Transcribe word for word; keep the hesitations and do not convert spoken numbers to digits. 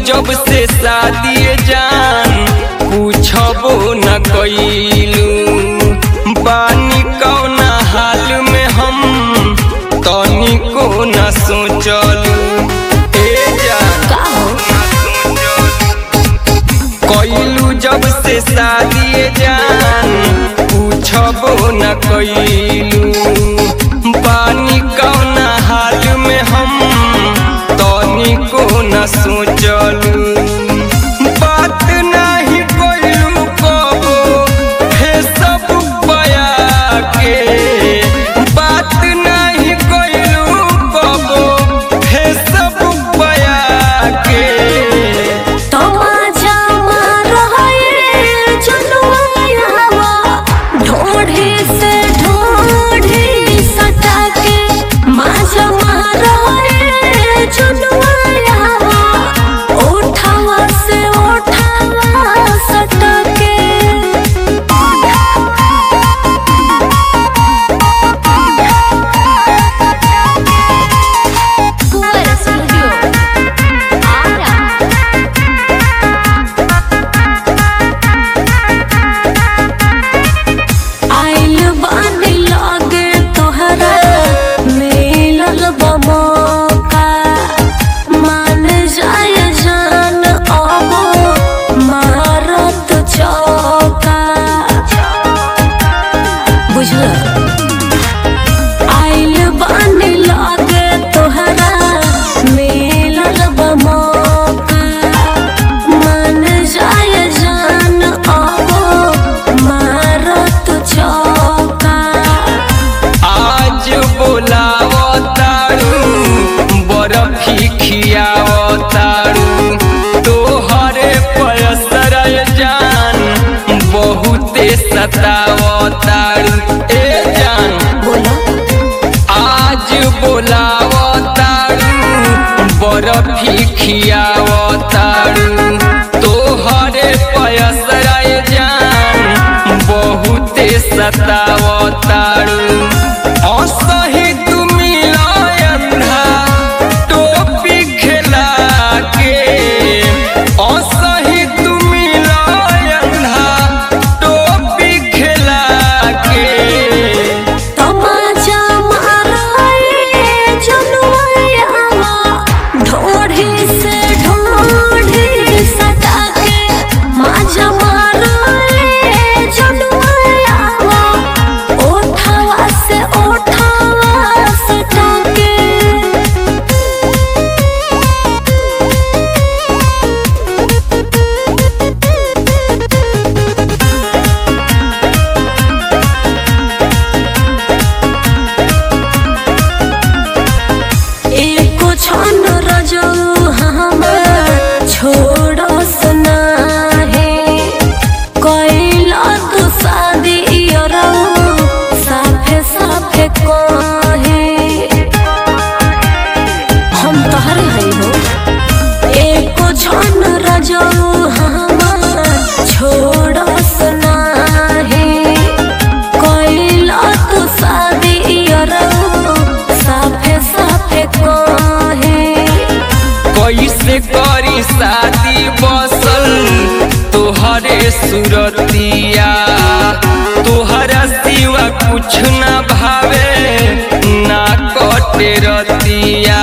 जब से शादी जान पूछबो न कइलू बानी कौना हाल में हम तनिको न सोचलू ए जान कइलू जब से शादी जान पूछबो न कइलू बानी कौना हाल में हम तनिको न सोचलू बात नहीं कइलू कबो हे सब बया के बात नहीं कइलू कबो हे सब बया के सतावतारू ए जान आज बोलावतारू बरफी खियावतारू तोहरे पयसराय जान बहुते सतावतारू असही तू मिलाय अंधा टोपी खेला के असही तू मिलाय अंधा करी शादी बसल तोहरे सुरतिया तोहरा सिवा कुछ न भावे ना कटे रतिया।